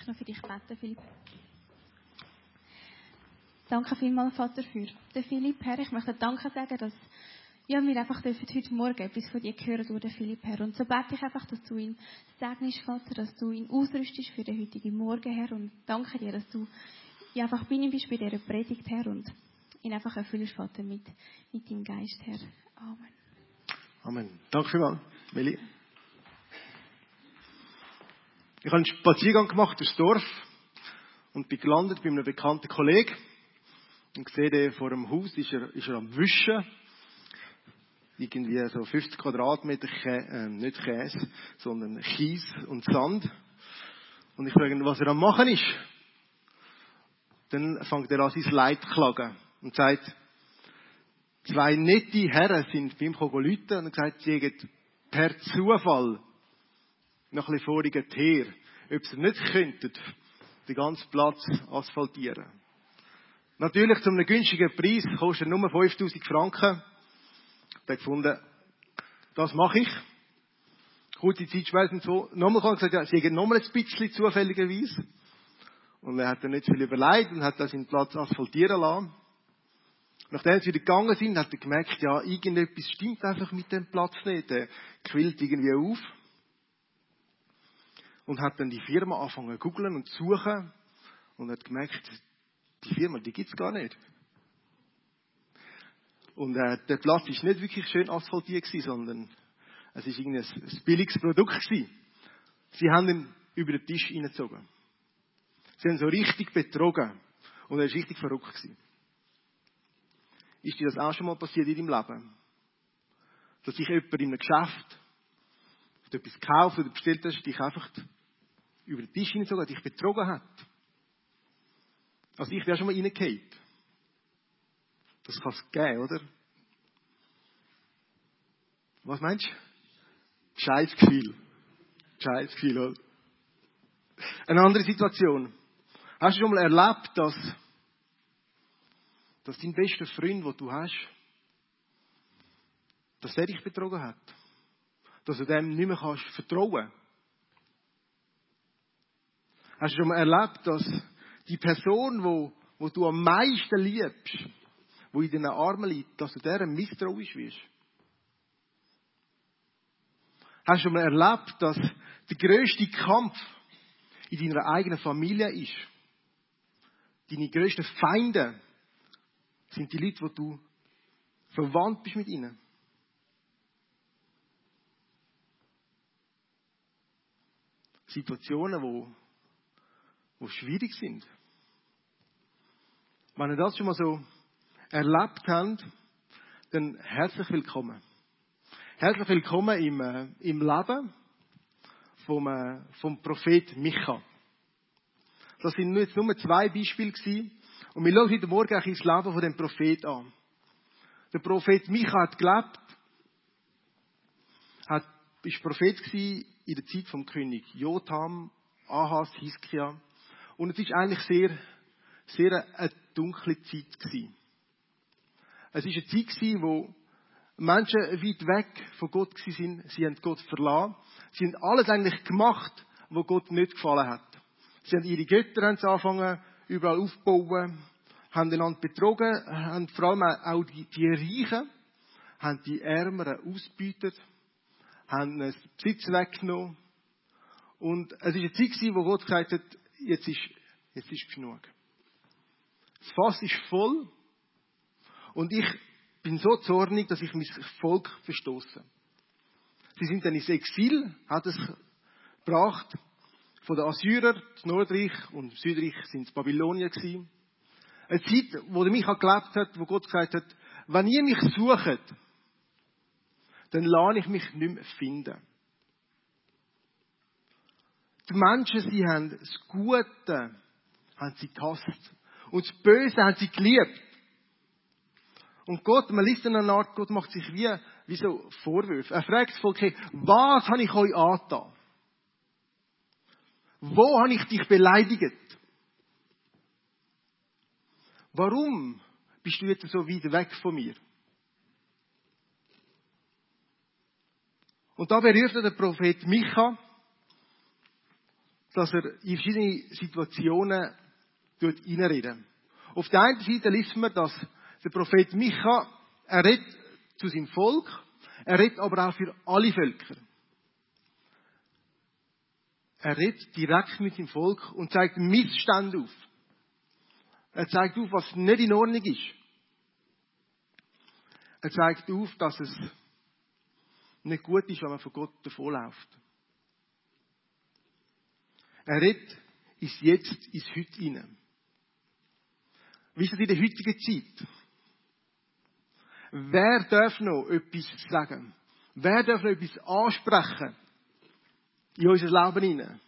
noch für dich beten, Philipp. Danke vielmals, Vater, für den Philipp, Herr. Ich möchte Danke sagen, dass wir einfach heute Morgen etwas von dir hören durch Philipp, Herr. Und so bete ich einfach, dass du ihn segnest, Vater, dass du ihn ausrüstest für den heutigen Morgen, Herr. Und danke dir, dass du einfach bei ihm bist bei dieser Predigt, Herr. Und ihn einfach erfüllst, Vater, mit deinem Geist, Herr. Amen. Amen. Danke vielmals, Meli. Ich habe einen Spaziergang gemacht durchs Dorf und bin gelandet bei einem bekannten Kollegen. Und sehe, der vor dem Haus ist er am Wischen. Irgendwie so 50 Quadratmeter, nicht Käse, sondern Kies und Sand. Und ich frage ihn, was er am machen ist. Dann fängt er an, sein Leid zu klagen. Und sagt, 2 nette Herren sind bei ihm läuten und gesagt, sie hätten per Zufall noch ein bisschen vorigen Teer, ob sie nicht könnten, den ganzen Platz asphaltieren. Natürlich zu einem günstigen Preis, kostet nur 5'000 Franken. Ich habe gefunden, das mache ich. Kurze Zeit später so, nochmal gesagt, ja, sie hätten nochmal ein bisschen zufälligerweise. Und er hat dann nicht viel überlegt und hat dann seinen Platz asphaltieren lassen. Nachdem sie wieder gegangen sind, hat er gemerkt, ja, irgendetwas stimmt einfach mit dem Platz nicht. Der quillt irgendwie auf. Und hat dann die Firma angefangen zu googlen und zu suchen. Und hat gemerkt, die Firma, die gibt's gar nicht. Und der Platz ist nicht wirklich schön asphaltiert gewesen, sondern es ist ein billiges Produkt gewesen. Sie haben ihn über den Tisch hineingezogen. Sie haben so richtig betrogen. Und er ist richtig verrückt gewesen. Ist dir das auch schon mal passiert in deinem Leben? Dass dich jemand in einem Geschäft etwas gekauft oder bestellt hast, dich einfach über den Tisch hineingezogen hat, dich betrogen hat? Also ich wäre schon mal reingefallen. Das kann es geben, oder? Was meinst du? Scheiß Gefühl. Scheiß Gefühl, oder? Eine andere Situation. Hast du schon mal erlebt, dass dein bester Freund, den du hast, dass der dich betrogen hat? Dass du dem nicht mehr kannst vertrauen? Hast du schon mal erlebt, dass die Person, wo du am meisten liebst, wo in deinen Armen liegt, dass du der misstrauisch wirst? Hast du schon mal erlebt, dass der grösste Kampf in deiner eigenen Familie ist? Deine grössten Feinde sind die Leute, wo du verwandt bist mit ihnen. Situationen, wo schwierig sind. Wenn ihr das schon mal so erlebt habt, dann herzlich willkommen. Herzlich willkommen im Leben vom Prophet Micha. Das sind jetzt nur 2 Beispiele gewesen. Und wir schauen heute Morgen auch ins Leben von dem Prophet an. Der Prophet Micha hat gelebt, ist Prophet gewesen in der Zeit vom König Jotham, Ahas, Hiskia. Und es ist eigentlich sehr eine dunkle Zeit gewesen. Es ist eine Zeit gewesen, wo Menschen weit weg von Gott waren. Sie haben Gott verlassen. Sie haben alles eigentlich gemacht, was Gott nicht gefallen hat. Sie haben ihre Götter angefangen, überall aufzubauen, haben einander betrogen, haben vor allem auch die Reichen, haben die Ärmeren ausgebeutet, haben den Besitz weggenommen. Und es war eine Zeit, wo Gott gesagt hat, jetzt ist genug. Das Fass ist voll und ich bin so zornig, dass ich mein Volk verstoße. Sie sind dann ins Exil, hat es gebracht, von den Assyrern, das Nordreich und Südreich sind es Babylonier gewesen. Eine Zeit, wo der Micha gelebt hat, wo Gott gesagt hat, wenn ihr mich sucht, dann lasse ich mich nicht mehr finden. Die Menschen, sie haben das Gute, haben sie gehasst. Und das Böse haben sie geliebt. Und Gott, man liest in einer Art, Gott macht sich wie so Vorwürfe. Er fragt das Volk, hey, was habe ich euch angetan? Wo habe ich dich beleidigt? Warum bist du jetzt so weit weg von mir? Und da berührt der Prophet Micha dass er in verschiedene Situationen hineinredet. Auf der einen Seite lesen wir, dass der Prophet Micha, er redet zu seinem Volk, er redet aber auch für alle Völker. Er redet direkt mit dem Volk und zeigt Missstände auf. Er zeigt auf, was nicht in Ordnung ist. Er zeigt auf, dass es nicht gut ist, wenn man von Gott davonläuft. Er redet ins Jetzt, ins Heute hinein. Wie ist das in der heutigen Zeit? Wer darf noch etwas sagen? Wer darf noch etwas ansprechen in unser Leben hinein?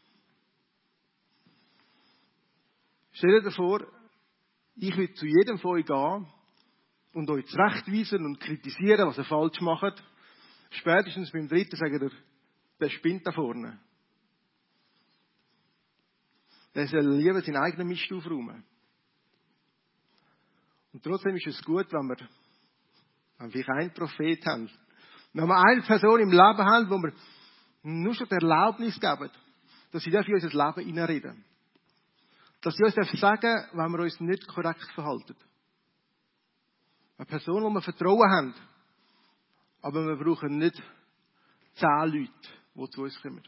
Stell dir vor, ich würde zu jedem von euch gehen und euch zurechtweisen und kritisieren, was ihr falsch macht. Spätestens beim dritten sagen ihr, der spinnt da vorne. Der soll lieber seinen eigenen Mist aufräumen. Und trotzdem ist es gut, wenn wir einen Prophet haben. Wenn wir eine Person im Leben haben, wo wir nur schon die Erlaubnis geben, dass sie in unser Leben hineinreden. Dass sie uns sagen, wenn wir uns nicht korrekt verhalten. Eine Person, die wir Vertrauen haben. Aber wir brauchen nicht 10 Leute, die zu uns kommen.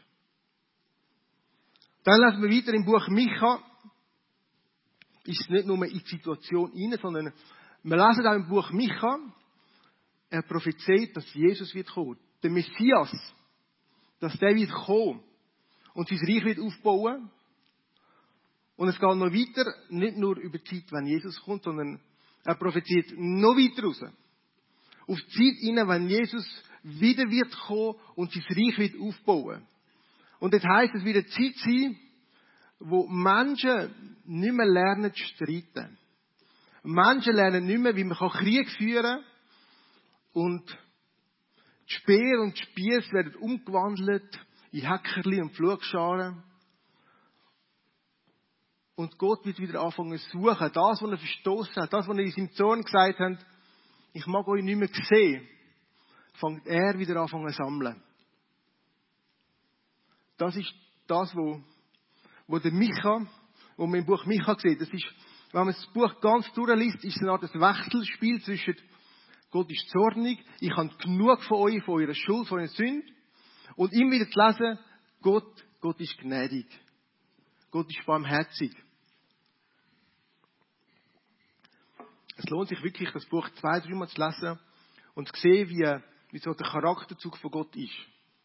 Dann lesen wir weiter im Buch Micha. Ist es nicht nur in die Situation hinein, sondern wir lesen auch im Buch Micha, er prophezeit, dass Jesus wird kommen. Der Messias, dass der wird kommen und sein Reich wird aufbauen. Und es geht noch weiter, nicht nur über die Zeit, wenn Jesus kommt, sondern er prophezeit noch weiter raus. Auf die Zeit hinein, wenn Jesus wieder wird kommen und sein Reich wird aufbauen. Und das heisst, es wird eine Zeit sein, wo Menschen nicht mehr lernen zu streiten. Menschen lernen nicht mehr, wie man Krieg führen kann. Und die Speer und die Spiess werden umgewandelt in Häckerli und Pflugscharen. Und Gott wird wieder anfangen zu suchen. Das, was er verstoßen hat, das, was er in seinem Zorn gesagt hat, ich mag euch nicht mehr sehen, fängt er wieder anfangen zu sammeln. Das ist das, wo der Micha, wo man im Buch Micha sieht. Das ist, wenn man das Buch ganz durchliest, ist es eine Art Wechselspiel zwischen Gott ist zornig, ich habe genug von euch, von eurer Schuld, von eurer Sünde. Und immer wieder zu lesen, Gott ist gnädig. Gott ist barmherzig. Es lohnt sich wirklich, das Buch 2-3 Mal zu lesen und zu sehen, wie so der Charakterzug von Gott ist.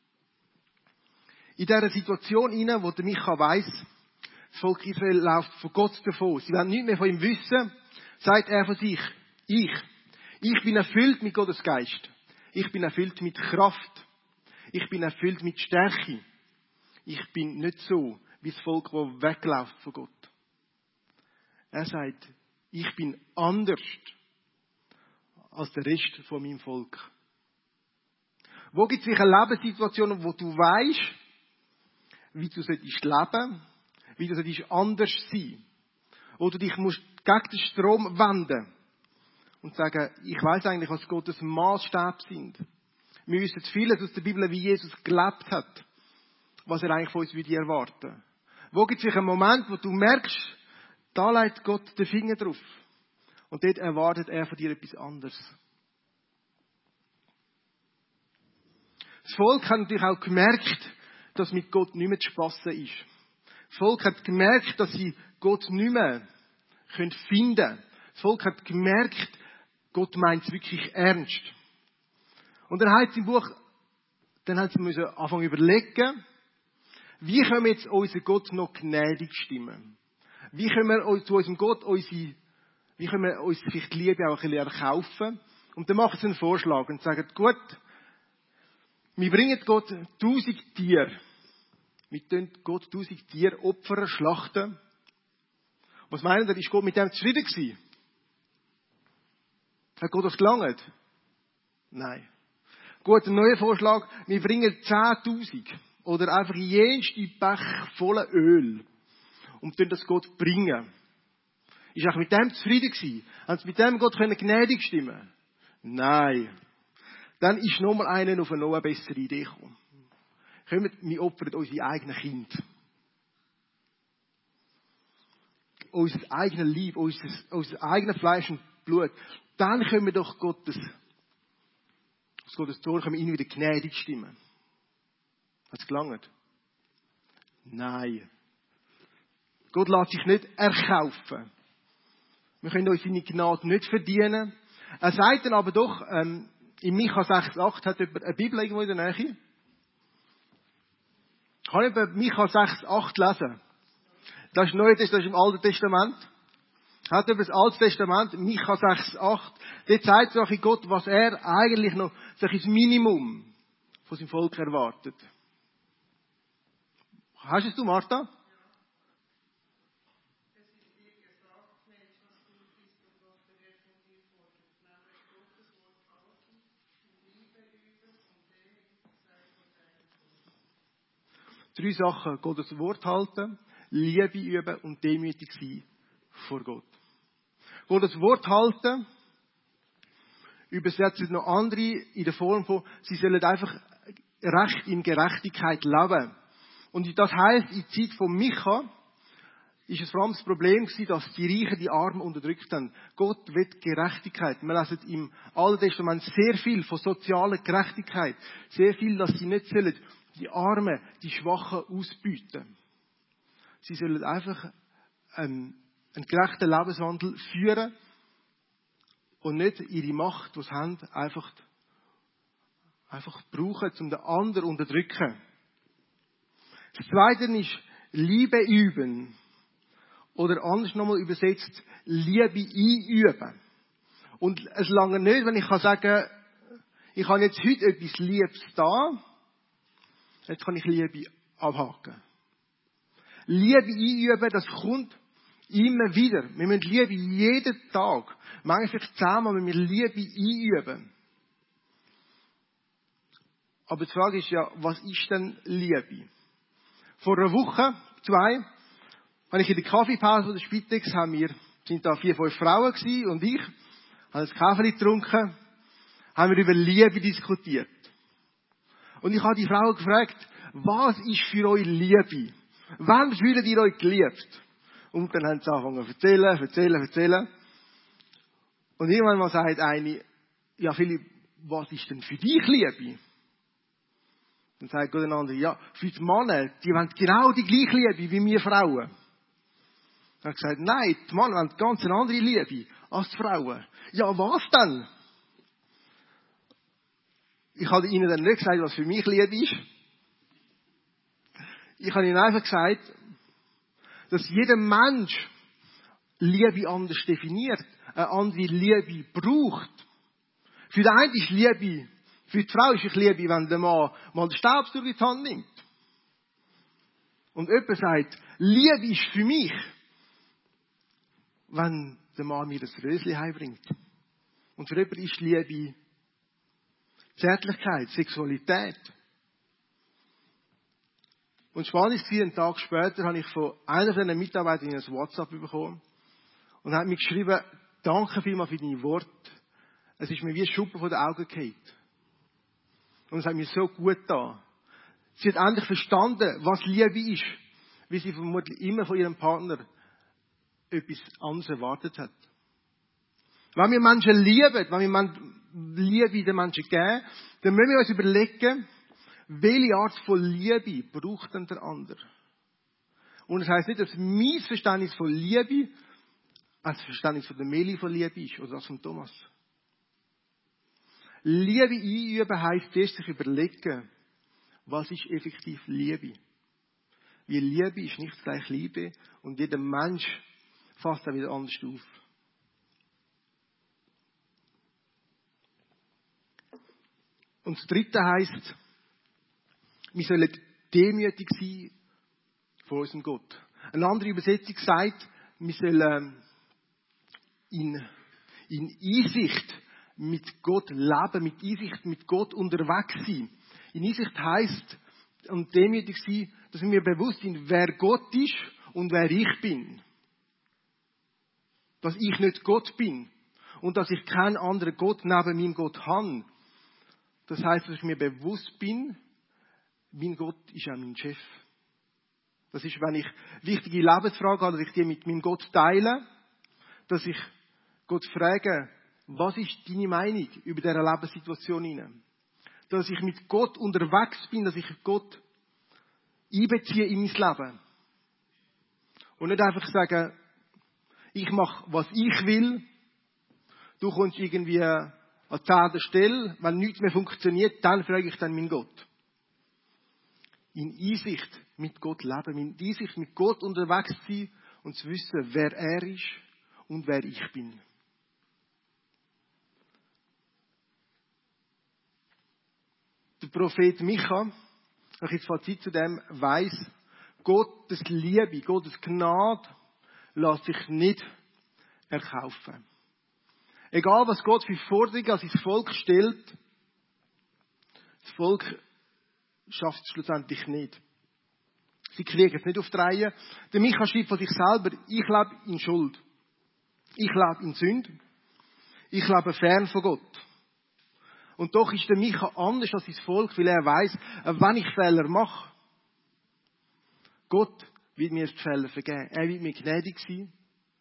In dieser Situation hinein, wo der Micha weiss, das Volk Israel läuft von Gott davon. Sie wollen nichts mehr von ihm wissen, sagt er von sich, ich bin erfüllt mit Gottes Geist. Ich bin erfüllt mit Kraft. Ich bin erfüllt mit Stärke. Ich bin nicht so wie das Volk, das wegläuft von Gott. Er sagt, ich bin anders als der Rest von meinem Volk. Wo gibt es sicher Lebenssituationen, wo du weißt, wie du solltest leben, wie du solltest anders sein. Wo du dich musst gegen den Strom wenden und sagen, ich weiß eigentlich, was Gottes Maßstab sind. Wir wissen vieles aus der Bibel, wie Jesus gelebt hat, was er eigentlich von uns erwarten würde. Wo gibt es sicher einen Moment, wo du merkst, da legt Gott den Finger drauf. Und dort erwartet er von dir etwas anderes. Das Volk hat natürlich auch gemerkt, dass mit Gott nicht mehr zu spassen ist. Das Volk hat gemerkt, dass sie Gott nicht mehr finden können. Das Volk hat gemerkt, Gott meint es wirklich ernst. Und dann heißt es im Buch, dann haben sie müssen anfangen zu überlegen, wie können wir jetzt unseren Gott noch gnädig stimmen? Wie können wir zu unserem Gott wie können wir uns vielleicht die Liebe auch ein bisschen erkaufen? Und dann machen sie einen Vorschlag und sagen, gut, wir bringen Gott 1000 Tiere. Wir tun Gott 1000 Tiere Opfer schlachten. Was meinen Sie, ist Gott mit dem zufrieden gewesen? Hat Gott das gelangt? Nein. Gut, ein neuer Vorschlag, wir bringen 10.000 oder einfach jenste Bech voller Öl und tun das Gott bringen. Ist auch mit dem zufrieden gewesen? Haben Sie mit dem Gott gnädig stimmen? Nein. Dann ist nochmal einer auf eine noch bessere Idee gekommen. Wir opfern unsere eigenen Kinder. unser eigenes Leib, unser eigenes Fleisch und Blut, dann können wir doch aus Gottes Tor können wir ihn wieder gnädig stimmen. Hat es gelangt? Nein. Gott lässt sich nicht erkaufen. Wir können uns seine Gnade nicht verdienen. Er sagt dann aber doch, in Micha 6,8 hat jemand eine Bibel irgendwo in der Nähe. Kann ich Micha 6,8 lesen? Das ist Neues, das ist im Alten Testament. Hat über das Alte Testament, Micha 6,8. Dort zeigt sich Gott, was er eigentlich noch, das Minimum von seinem Volk erwartet. Hast du es, Martha? Drei Sachen. Gottes Wort halten, Liebe üben und demütig sein vor Gott. Gottes Wort halten, übersetzen noch andere in der Form von, sie sollen einfach Recht in Gerechtigkeit leben. Und das heisst, in der Zeit von Micha ist es vor allem das Problem gewesen, dass die Reichen die Armen unterdrückt haben. Gott will Gerechtigkeit. Wir lesen im Alten Testament sehr viel von sozialer Gerechtigkeit. Sehr viel, dass sie nicht sollen die Armen, die Schwachen ausbeuten. Sie sollen einfach einen gerechten Lebenswandel führen und nicht ihre Macht, die sie haben, einfach brauchen, um den anderen zu unterdrücken. Das Zweite ist Liebe üben. Oder anders nochmal übersetzt, Liebe einüben. Und es lange nicht, wenn ich sagen kann, ich habe jetzt heute etwas Liebes da, jetzt kann ich Liebe abhaken. Liebe einüben, das kommt immer wieder. Wir müssen Liebe jeden Tag, manchmal vielleicht 10-mal, wenn wir Liebe einüben. Aber die Frage ist ja, was ist denn Liebe? Vor einer Woche, 2, habe ich in der Kaffeepause der Spitex, sind da 4-5 Frauen gewesen und ich, haben ein Kaffee getrunken, haben wir über Liebe diskutiert. Und ich habe die Frau gefragt, was ist für euch Liebe? Wann fühlt ihr euch geliebt? Und dann haben sie angefangen zu erzählen. Und irgendwann mal sagt eine, ja Philipp, was ist denn für dich Liebe? Dann sagt Gott ein anderer, ja, für die Männer, die wollen genau die gleiche Liebe wie wir Frauen. Dann hat er gesagt, nein, die Männer wollen ganz eine andere Liebe als die Frauen. Ja, was denn? Ich habe ihnen dann nicht gesagt, was für mich Liebe ist. Ich habe ihnen einfach gesagt, dass jeder Mensch Liebe anders definiert, eine andere Liebe braucht. Für den einen ist Liebe, für die Frau ist es Liebe, wenn der Mann mal den Staubsauger in die Hand nimmt. Und jemand sagt, Liebe ist für mich, wenn der Mann mir das Rösli heimbringt. Und für jemanden ist Liebe Zärtlichkeit, Sexualität. Und spannend war, einen Tag später habe ich von einer von den Mitarbeitern ein WhatsApp bekommen und hat mir geschrieben, danke vielmals für deine Worte. Es ist mir wie ein Schuppen von den Augen gefallen. Und es hat mir so gut getan. Sie hat endlich verstanden, was Liebe ist, wie sie vermutlich immer von ihrem Partner etwas anderes erwartet hat. Wenn wir Menschen lieben, wenn wir Liebe den Menschen geben, dann müssen wir uns überlegen, welche Art von Liebe braucht denn der andere? Und das heisst nicht, dass mein Verständnis von Liebe als Verständnis von der Meli von Liebe ist, oder das von Thomas. Liebe einüben heisst erst sich überlegen, was ist effektiv Liebe? Weil Liebe ist nicht gleich Liebe und jeder Mensch fasst auch wieder anders auf. Und das Dritte heisst, wir sollen demütig sein vor unserem Gott. Eine andere Übersetzung sagt, wir sollen in Einsicht mit Gott leben, mit Einsicht mit Gott unterwegs sein. In Einsicht heisst, und demütig sein, dass wir bewusst sind, wer Gott ist und wer ich bin. Dass ich nicht Gott bin und dass ich keinen anderen Gott neben meinem Gott habe. Das heisst, dass ich mir bewusst bin, mein Gott ist auch mein Chef. Das ist, wenn ich wichtige Lebensfragen habe, dass ich die mit meinem Gott teile, dass ich Gott frage, was ist deine Meinung über diese Lebenssituation hinein? Dass ich mit Gott unterwegs bin, dass ich Gott einbeziehe in mein Leben. Und nicht einfach sagen, ich mache, was ich will, du kommst irgendwie an 10. Stelle, wenn nichts mehr funktioniert, dann frage ich dann meinen Gott. In Einsicht mit Gott leben, in Einsicht mit Gott unterwegs sein und zu wissen, wer er ist und wer ich bin. Der Prophet Micha, wenn ich jetzt Fazit zu dem weiss, Gottes Liebe, Gottes Gnade lässt sich nicht erkaufen. Egal, was Gott für Forderungen an sein Volk stellt, das Volk schafft es schlussendlich nicht. Sie kriegen es nicht auf die Reihe. Der Micha schreibt von sich selber, ich lebe in Schuld. Ich lebe in Sünde. Ich lebe fern von Gott. Und doch ist der Micha anders als sein Volk, weil er weiss, wenn ich Fehler mache, Gott wird mir die Fehler vergeben. Er wird mir gnädig sein.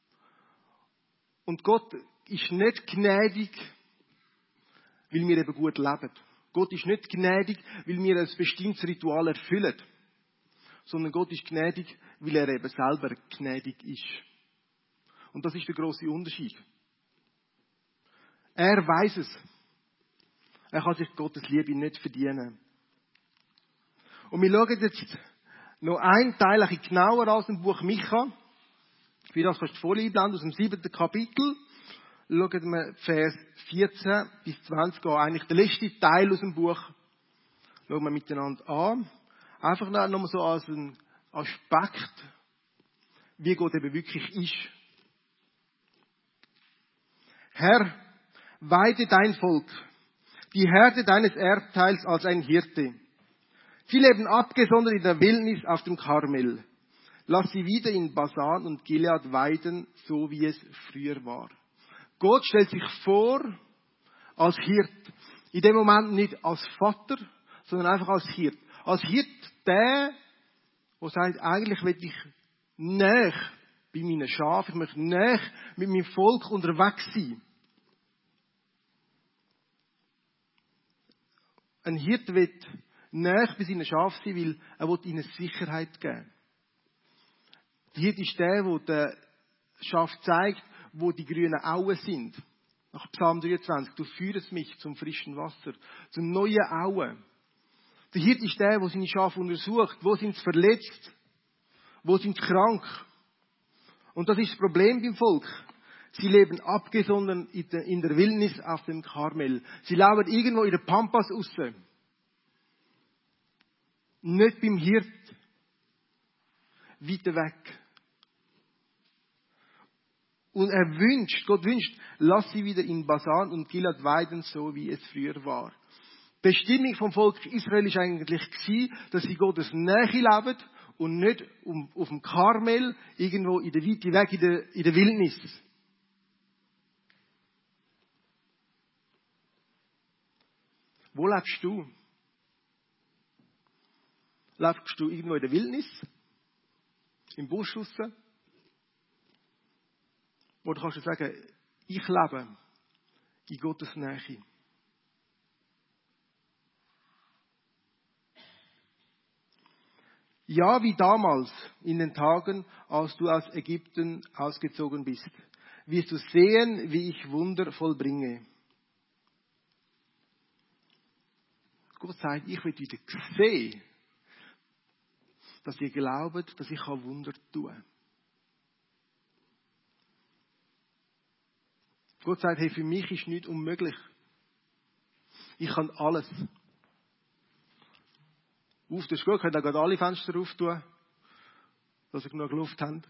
Und Gott ist nicht gnädig, weil wir eben gut leben. Gott ist nicht gnädig, weil wir ein bestimmtes Ritual erfüllen. Sondern Gott ist gnädig, weil er eben selber gnädig ist. Und das ist der grosse Unterschied. Er weiss es. Er kann sich Gottes Liebe nicht verdienen. Und wir schauen jetzt noch einen Teil ein bisschen genauer aus dem Buch Micha. Für das kannst du voll einblenden, aus dem 7. Kapitel. Schauen wir Vers 14 bis 20 an. Eigentlich der letzte Teil aus dem Buch. Schauen wir miteinander an. Einfach noch mal so als ein Aspekt, wie Gott eben wirklich ist. Herr, weide dein Volk, die Herde deines Erbteils als ein Hirte. Sie leben abgesondert in der Wildnis auf dem Karmel. Lass sie wieder in Basan und Gilead weiden, so wie es früher war. Gott stellt sich vor als Hirt. In dem Moment nicht als Vater, sondern einfach als Hirt. Als Hirt der sagt, eigentlich will ich näher bei meinen Schafen, ich möchte näher mit meinem Volk unterwegs sein. Ein Hirte will näher bei seinen Schafen sein, weil er will ihnen Sicherheit geben. Der Hirte ist der der Schaf zeigt, wo die grünen Auen sind. Nach Psalm 23. Du führst mich zum frischen Wasser, zum neuen Auen. Der Hirte ist der seine Schafe untersucht. Wo sind sie verletzt? Wo sind sie krank? Und das ist das Problem beim Volk. Sie leben abgesondert in der Wildnis auf dem Karmel. Sie leben irgendwo in der Pampas raus. Nicht beim Hirt. Weiter weg. Und Gott wünscht, lass sie wieder in Basan und Gilead weiden, so wie es früher war. Die Bestimmung vom Volk Israel war eigentlich gewesen, dass sie Gottes Nähe leben und nicht auf dem Karmel, irgendwo in der Weite weg, in der Wildnis. Wo lebst du? Lebst du irgendwo in der Wildnis? Im Busch raus? Oder kannst du sagen, ich lebe in Gottes Nähe? Ja, wie damals in den Tagen, als du aus Ägypten ausgezogen bist, wirst du sehen, wie ich Wunder vollbringe. Gott sagt, ich will wieder sehen, dass ihr glaubt, dass ich Wunder tun kann. Gott sagt, hey, für mich ist nichts unmöglich. Ich kann alles. Das ist gut, könnt ihr gerade alle Fenster auftun, dass ihr genug Luft habt.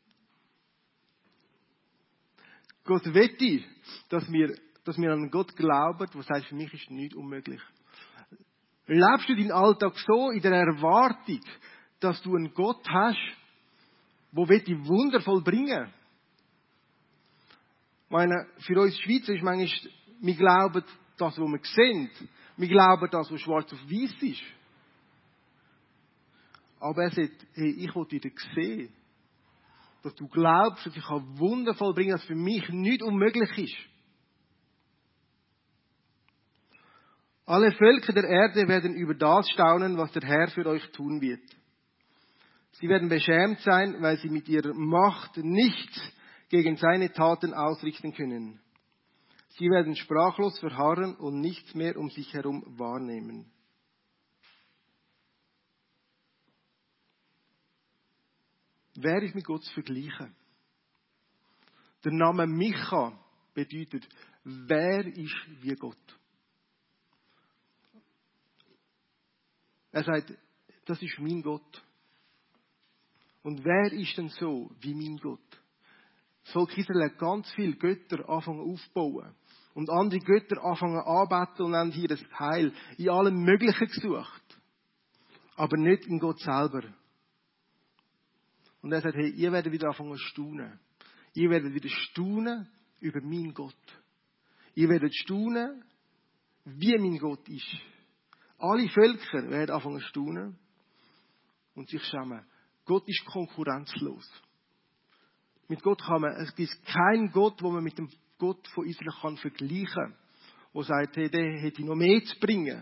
Gott wette, dass wir an einen Gott glauben, der sagt, für mich ist nichts unmöglich. Lebst du deinen Alltag so in der Erwartung, dass du einen Gott hast, der die Wunder vollbringen will? Ich meine, für uns Schweizer ist manchmal, wir glauben das, was wir sehen. Wir glauben das, was schwarz auf weiß ist. Aber er sagt, hey, ich will dich sehen. Dass du glaubst, dass ich Wunder vollbringen kann, dass für mich nichts unmöglich ist. Alle Völker der Erde werden über das staunen, was der Herr für euch tun wird. Sie werden beschämt sein, weil sie mit ihrer Macht nichts gegen seine Taten ausrichten können. Sie werden sprachlos verharren und nichts mehr um sich herum wahrnehmen. Wer ist mit Gott zu vergleichen? Der Name Micha bedeutet, wer ist wie Gott? Er sagt, das ist mein Gott. Und wer ist denn so wie mein Gott? Das Volk Israel hat ganz viele Götter anfangen aufzubauen. Und andere Götter anfangen anzubeten und haben hier das Heil in allem Möglichen gesucht. Aber nicht in Gott selber. Und er sagt, hey, ihr werdet wieder anfangen zu staunen. Ihr werdet wieder staunen über meinen Gott. Ihr werdet staunen, wie mein Gott ist. Alle Völker werden anfangen zu staunen und sich schämen. Gott ist konkurrenzlos. Mit Gott es gibt keinen Gott, wo man mit dem Gott von Israel kann vergleichen kann. Der sagt, hey, der hätte noch mehr zu bringen.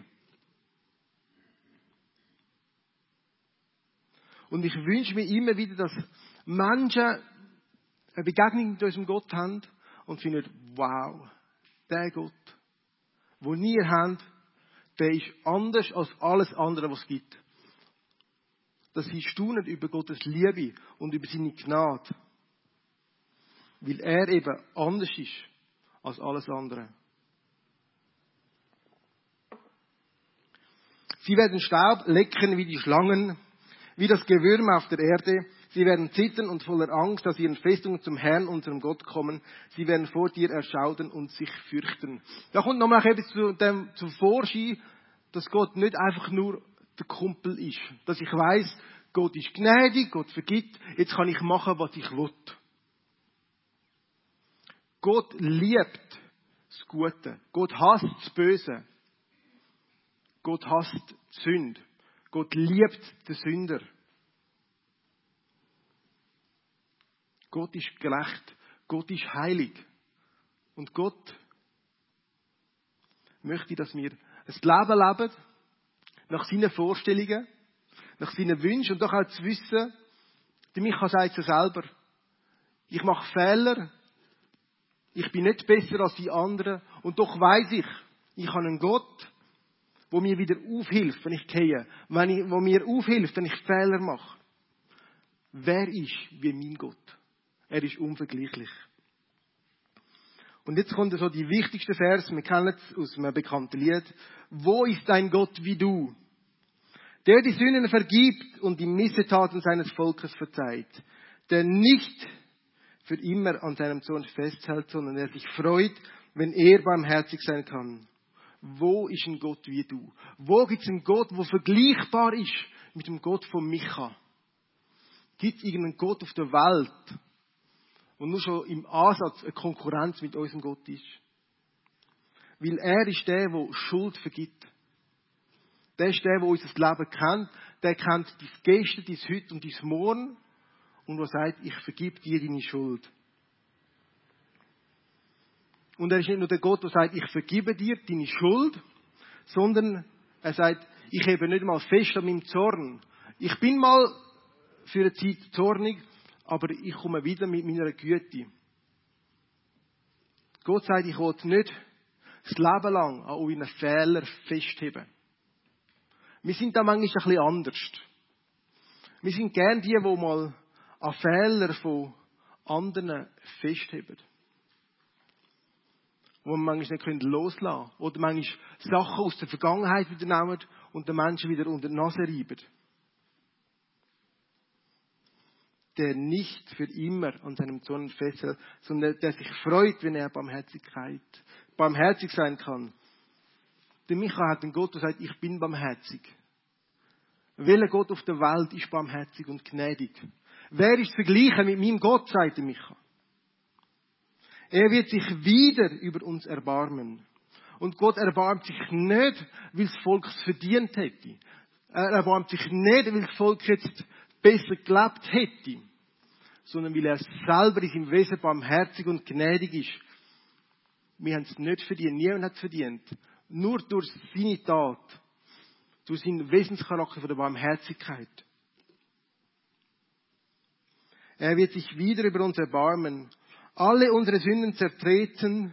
Und ich wünsche mir immer wieder, dass Menschen eine Begegnung mit unserem Gott haben und finden, wow, der Gott, den wir haben, der ist anders als alles andere, was es gibt. Dass sie staunen über Gottes Liebe und über seine Gnade. Weil er eben anders ist als alles andere. Sie werden Staub lecken wie die Schlangen, wie das Gewürm auf der Erde. Sie werden zittern und voller Angst aus ihren Festungen zum Herrn, unserem Gott, kommen. Sie werden vor dir erschaudern und sich fürchten. Da kommt nochmal etwas zum Vorschein, dass Gott nicht einfach nur der Kumpel ist. Dass ich weiss, Gott ist gnädig, Gott vergibt, jetzt kann ich machen, was ich will. Gott liebt das Gute. Gott hasst das Böse. Gott hasst die Sünde. Gott liebt den Sünder. Gott ist gerecht. Gott ist heilig. Und Gott möchte, dass wir ein Leben leben, nach seinen Vorstellungen, nach seinen Wünschen und doch auch zu wissen, der Micha sagt es selber, ich mache Fehler, ich bin nicht besser als die anderen und doch weiss ich habe einen Gott, der mir wieder aufhilft, wenn ich gehe, der mir aufhilft, wenn ich Fehler mache. Wer ist wie mein Gott? Er ist unvergleichlich. Und jetzt kommt so die wichtigste Vers, wir kennen es aus einem bekannten Lied. Wo ist ein Gott wie du? Der die Sünden vergibt und die Missetaten seines Volkes verzeiht. Der nicht für immer an seinem Sohn festhält, sondern der sich freut, wenn er barmherzig sein kann. Wo ist ein Gott wie du? Wo gibt es einen Gott, der vergleichbar ist mit dem Gott von Micha? Gibt es irgendeinen Gott auf der Welt, und nur schon im Ansatz eine Konkurrenz mit unserem Gott ist? Weil er ist der Schuld vergibt. Der ist der unser Leben kennt. Der kennt dein Gestern, dein Heute und dein Morgen. Und der sagt, ich vergib dir deine Schuld. Und er ist nicht nur der Gott, der sagt, ich vergebe dir deine Schuld, sondern er sagt, ich hebe nicht mal fest an meinem Zorn. Ich bin mal für eine Zeit zornig, aber ich komme wieder mit meiner Güte. Gott sagt, ich will nicht das Leben lang an euren Fehlern festheben. Wir sind da manchmal ein bisschen anders. Wir sind gern die mal an Fehler von anderen festheben. Wo wir manchmal nicht loslassen können. Oder manchmal Sachen aus der Vergangenheit wieder nehmen und den Menschen wieder unter die Nase reiben. Der nicht für immer an seinem Zorn festhält, sondern der sich freut, wenn er barmherzig sein kann. Der Micha hat einen Gott, der sagt, ich bin barmherzig. Welcher Gott auf der Welt ist barmherzig und gnädig? Wer ist zu vergleichen mit meinem Gott, sagt der Micha. Er wird sich wieder über uns erbarmen. Und Gott erbarmt sich nicht, weil das Volk es verdient hätte. Er erbarmt sich nicht, weil das Volk jetzt besser gelebt hätte, sondern weil er selber in seinem Wesen barmherzig und gnädig ist. Wir haben es nicht verdient, niemand hat es verdient. Nur durch seine Tat, durch seinen Wesenscharakter von der Barmherzigkeit. Er wird sich wieder über uns erbarmen, alle unsere Sünden zertreten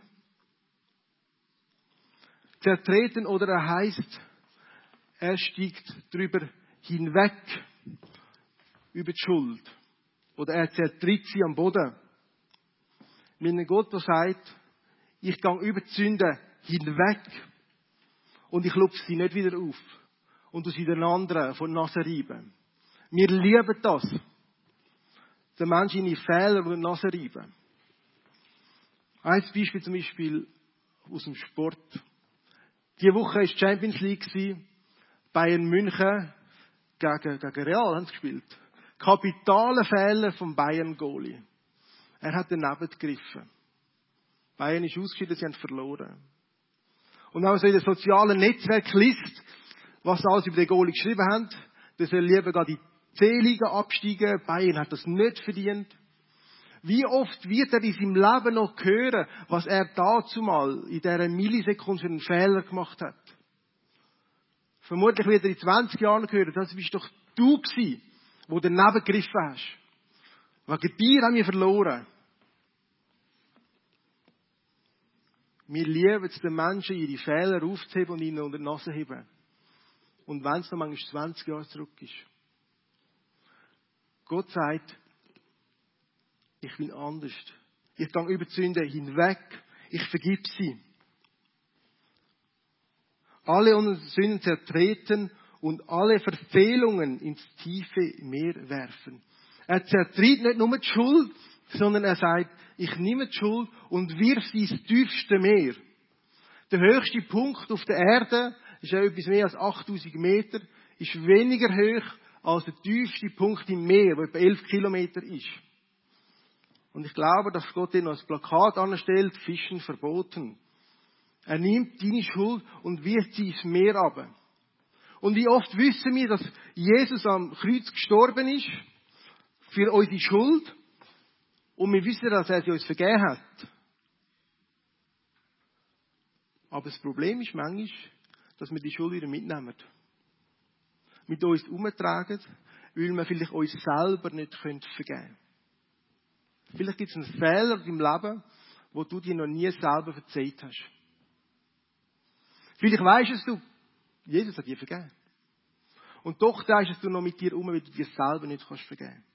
oder er heißt, er stiegt drüber hinweg, über die Schuld. Oder er zertritt sie am Boden. Mit einem Gott, der sagt, ich gehe über die Sünde hinweg und ich lupfe sie nicht wieder auf und aus den anderen von Nase reiben. Wir lieben das. Der Mensch seine Fehler und Nase reiben. Ein Beispiel zum Beispiel aus dem Sport. Diese Woche war die Champions League. Bayern München gegen Real haben sie gespielt. Kapitale Fehler vom Bayern-Goalie. Er hat daneben gegriffen. Bayern ist ausgeschieden, sie haben verloren. Und wenn man so in den sozialen Netzwerken liest, was sie alles über den Goalie geschrieben haben, der soll lieber gar die C-Liga absteigen. Bayern hat das nicht verdient. Wie oft wird er in seinem Leben noch hören, was er dazu mal in dieser Millisekunde für einen Fehler gemacht hat? Vermutlich wird er in 20 Jahren hören, das bist doch du gewesen, der daneben gegriffen hast. Wegen dir haben wir verloren. Wir lieben es, den Menschen ihre Fehler aufzuheben und ihnen unter die Nase zu heben. Und wenn es noch manchmal 20 Jahre zurück ist. Gott sagt, ich bin anders. Ich gehe über die Sünde hinweg. Ich vergib sie. Alle unsere Sünden zertreten und alle Verfehlungen ins tiefe Meer werfen. Er zertritt nicht nur die Schuld, sondern er sagt, ich nehme die Schuld und wirf sie ins tiefste Meer. Der höchste Punkt auf der Erde, ist ja etwas mehr als 8000 Meter, ist weniger hoch als der tiefste Punkt im Meer, der etwa 11 Kilometer ist. Und ich glaube, dass Gott dir noch ein Plakat anstellt, Fischen verboten. Er nimmt deine Schuld und wirft sie ins Meer ab. Und wie oft wissen wir, dass Jesus am Kreuz gestorben ist für unsere Schuld und wir wissen, dass er sie uns vergeben hat. Aber das Problem ist manchmal, dass wir die Schuld wieder mitnehmen. Mit uns umtragen, weil wir vielleicht uns selber nicht vergeben können. Vielleicht gibt es einen Fehler in deinem Leben, wo du dir noch nie selber verzeiht hast. Vielleicht weisst du, Jesus hat dir vergeben. Und doch drehst du noch mit dir um, weil du dir selber nicht vergeben kannst.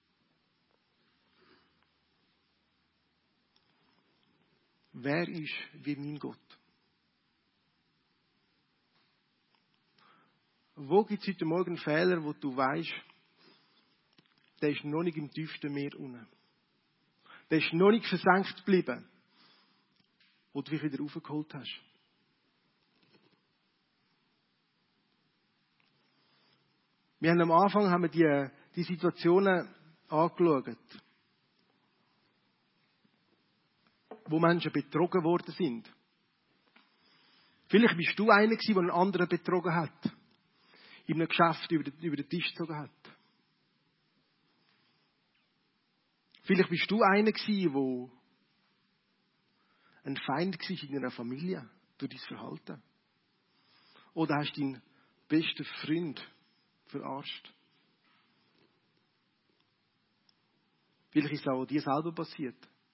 Wer ist wie mein Gott? Wo gibt es heute Morgen Fehler, wo du weißt, der ist noch nicht im tiefsten Meer unten. Der ist noch nicht versenkt geblieben, wo du dich wieder raufgeholt hast. Wir haben am Anfang die Situationen angeschaut, wo Menschen betrogen worden sind. Vielleicht bist du einer gewesen, der einen anderen betrogen hat. In einem Geschäft über den Tisch gezogen hat. Vielleicht bist du einer gewesen, der ein Feind war in einer Familie durch dein Verhalten. Oder hast deinen besten Freund verarscht. Vielleicht ist es auch dir selber passiert.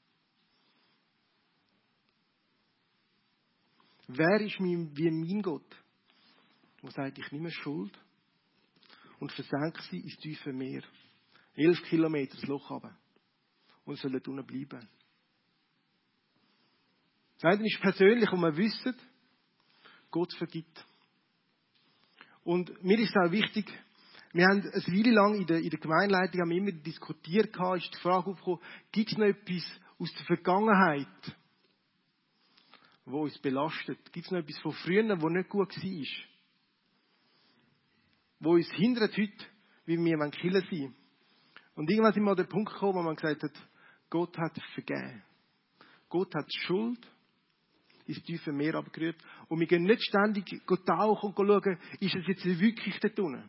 Wer ist wie mein Gott, der sagt, ich nehme Schuld und versenke sie ins tiefe Meer. 11 Kilometer das Loch runter. Und soll dort unten bleiben. Das eine ist persönlich, und wir wissen, Gott vergibt. Und mir ist auch wichtig, wir haben eine Weile lang in der Gemeindeleitung haben wir immer diskutiert, ist die Frage aufgekommen, gibt es noch etwas aus der Vergangenheit, wo uns belastet? Gibt es noch etwas von früher, das nicht gut war? Wo uns hindert heute, wie wir Kirche sein wollen. Und irgendwann sind wir an den Punkt gekommen, wo man gesagt hat, Gott hat vergeben. Gott hat Schuld ins tiefe Meer abgerührt. Und wir gehen nicht ständig tauchen und schauen, ist es jetzt wirklich dort unten?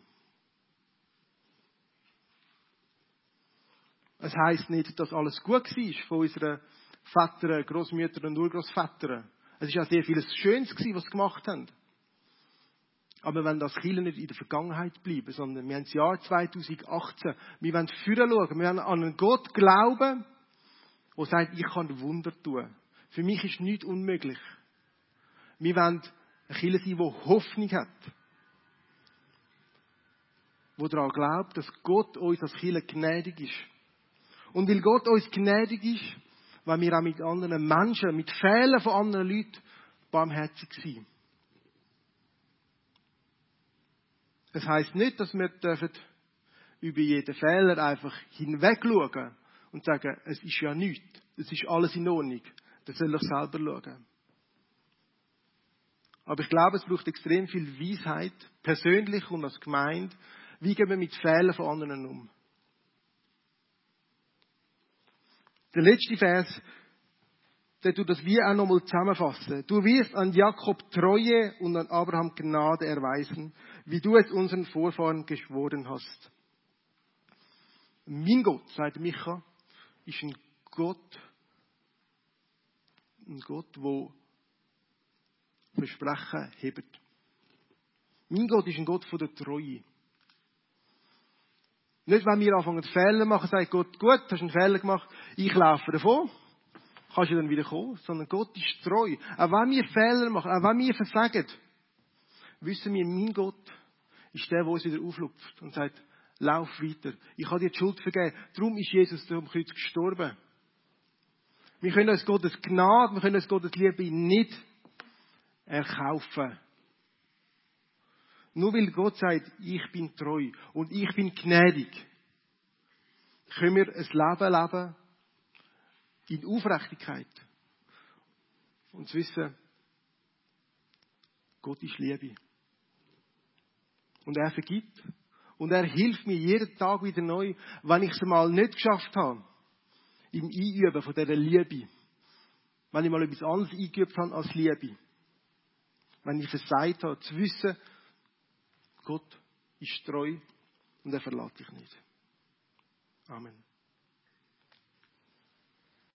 Es heisst nicht, dass alles gut war von unseren Vätern, Großmüttern und Urgroßvätern. Es war auch sehr vieles Schönes, was sie gemacht haben. Aber wir wollen das Kirche nicht in der Vergangenheit bleiben, sondern wir haben das Jahr 2018. Wir wollen vorne schauen. Wir wollen an einen Gott glauben, der sagt, ich kann Wunder tun. Für mich ist nichts unmöglich. Wir wollen eine Kirche sein, die Hoffnung hat. Die daran glaubt, dass Gott uns als Kirche gnädig ist. Und weil Gott uns gnädig ist, wollen wir auch mit anderen Menschen, mit Fehlern von anderen Leuten barmherzig sein. Das heisst nicht, dass wir über jeden Fehler einfach hinwegschauen und sagen, es ist ja nichts, es ist alles in Ordnung, das soll ich selber schauen. Aber ich glaube, es braucht extrem viel Weisheit, persönlich und als Gemeinde, wie gehen wir mit Fehlern von anderen um. Der letzte Vers, der tut das wie auch nochmal zusammenfassen. Du wirst an Jakob Treue und an Abraham Gnade erweisen, wie du es unseren Vorfahren geschworen hast. Mein Gott, sagt Micha, ist ein Gott, der Versprechen hebt. Mein Gott ist ein Gott von der Treue. Nicht, wenn wir anfangen Fehler machen, sagt Gott, gut, hast einen Fehler gemacht, ich laufe davon. Kannst du dann wieder kommen, sondern Gott ist treu. Auch wenn wir Fehler machen, auch wenn wir versagen, wissen wir, mein Gott ist der uns wieder auflupft und sagt, lauf weiter. Ich habe dir die Schuld vergeben. Darum ist Jesus am Kreuz gestorben. Wir können uns Gottes Gnade, wir können uns Gottes Liebe nicht erkaufen. Nur weil Gott sagt, ich bin treu und ich bin gnädig, können wir ein Leben leben in Aufrichtigkeit. Und zu wissen, Gott ist Liebe. Und er vergibt. Und er hilft mir jeden Tag wieder neu, wenn ich es mal nicht geschafft habe, im Einüben von dieser Liebe. Wenn ich mal etwas anderes eingeübt habe als Liebe. Wenn ich versagt habe, zu wissen, Gott ist treu und er verlässt dich nicht. Amen.